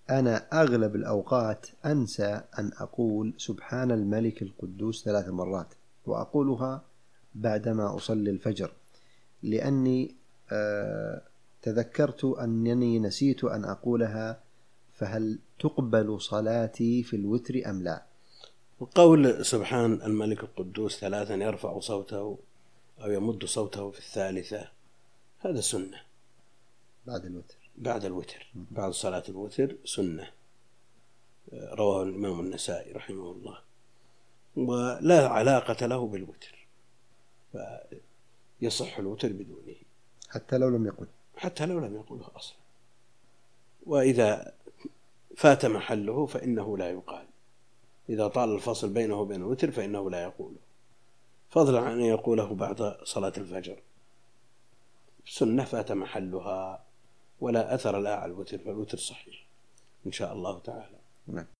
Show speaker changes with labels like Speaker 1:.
Speaker 1: أنا أغلب الأوقات أنسى أن أقول سبحان الملك القدوس 3 مرات، وأقولها بعدما أصلي الفجر، لأني تذكرت أنني نسيت أن أقولها، فهل تقبل صلاتي في الوتر أم لا؟
Speaker 2: وقول سبحان الملك القدوس 3 يرفع صوته أو يمد صوته في الثالثة، هذا سنة بعد الوتر، بعد صلاة الوتر سنة، رواه الإمام النسائي رحمه الله، ولا علاقة له بالوتر، فيصح الوتر بدونه
Speaker 1: حتى لو لم
Speaker 2: يقله أصلا. وإذا فات محله فإنه لا يقال، إذا طال الفصل بينه وبين الوتر فإنه لا يقوله، فضلا عن أن يقوله بعد صلاة الفجر. سنة فات محلها ولا أثر لها على الوتر، فالوتر صحيح إن شاء الله تعالى.